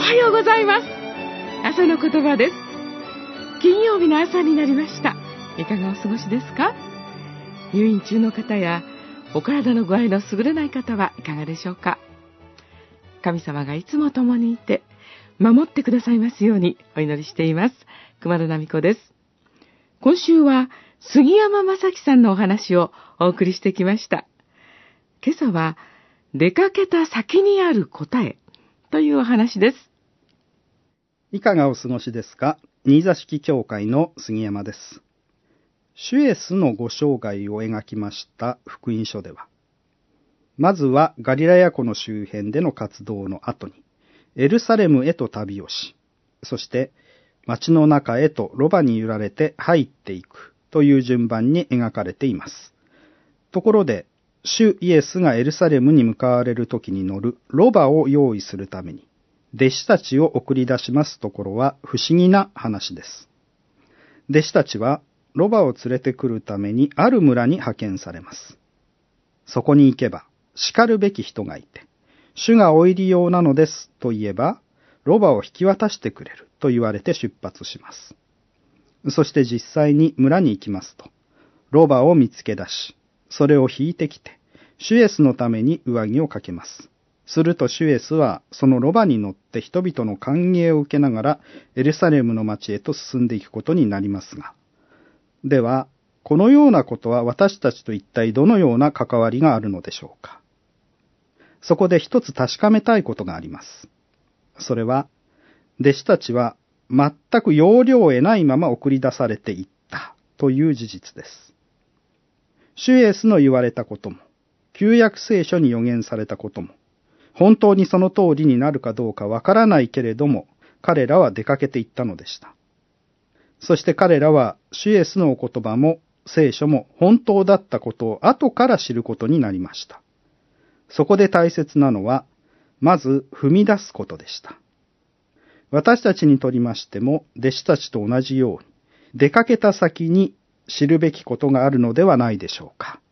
はようございます。朝の言葉です。金曜日の朝になりました。いかがお過ごしですか？入院中の方やお体の具合の優れない方はいかがでしょうか？神様がいつも共にいて守ってくださいますようにお祈りしています。熊田奈美子です。今週は杉山正樹さんのお話をお送りしてきました。今朝は出かけた先にある答えというお話です。 いかがお過ごしですか？新座敷教会の杉山です。主イエスのご生涯を描きました福音書では、まずはガリラヤ湖の周辺での活動の後に、エルサレムへと旅をし、そして町の中へとロバに揺られて入っていくという順番に描かれています。ところで、主イエスがエルサレムに向かわれる時に乗るロバを用意するために、弟子たちを送り出しますところは不思議な話です。弟子たちはロバを連れてくるためにある村に派遣されます。そこに行けば叱るべき人がいて、主がお入り用なのですと言えば、ロバを引き渡してくれると言われて出発します。そして実際に村に行きますと、ロバを見つけ出し、それを引いてきて、主イエスのために上着をかけます。すると主イエスはそのロバに乗って人々の歓迎を受けながらエルサレムの町へと進んでいくことになりますが、ではこのようなことは私たちと一体どのような関わりがあるのでしょうか。そこで一つ確かめたいことがあります。それは、弟子たちは全く要領を得ないまま送り出されていったという事実です。主イエスの言われたことも、旧約聖書に予言されたことも、本当にその通りになるかどうかわからないけれども、彼らは出かけていったのでした。そして彼らは主イエスのお言葉も聖書も本当だったことを後から知ることになりました。そこで大切なのは、まず踏み出すことでした。私たちにとりましても、弟子たちと同じように、出かけた先に知るべきことがあるのではないでしょうか。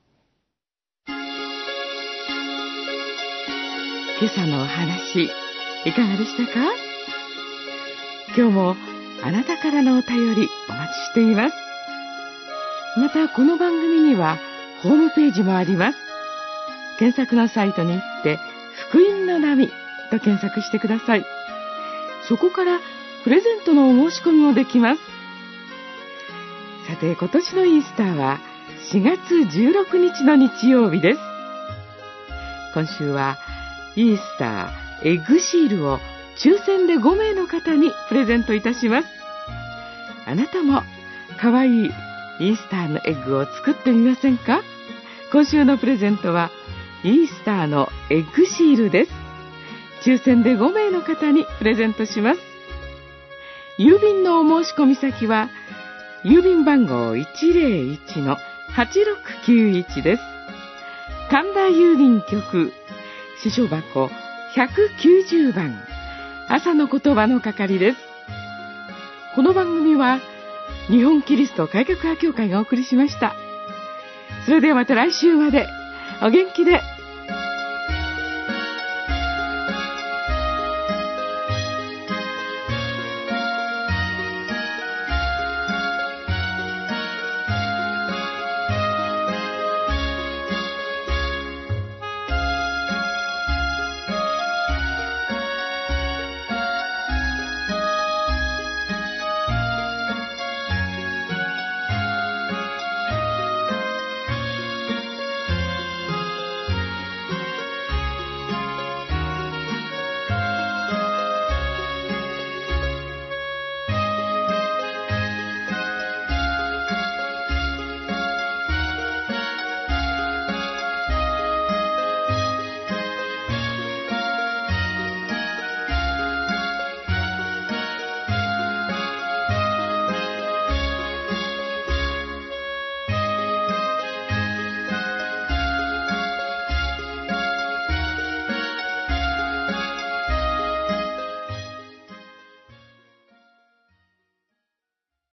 今朝のお話、いかがでしたか？今日もあなたからのお便りお待ちしています。またこの番組にはホームページもあります。検索のサイトに行って福音の波と検索してください。そこからプレゼントのお申し込みもできます。さて、今年のイースターは4月16日の日曜日です。今週はイースターエッグシールを抽選で5名の方にプレゼントいたします。あなたもかわいいイースターのエッグを作ってみませんか？今週のプレゼントはイースターのエッグシールです。抽選で5名の方にプレゼントします。郵便のお申し込み先は郵便番号 101-8691 です。神田郵便局支所箱190番、朝の言葉の係です。この番組は日本キリスト改革派協会がお送りしました。それではまた来週までお元気で。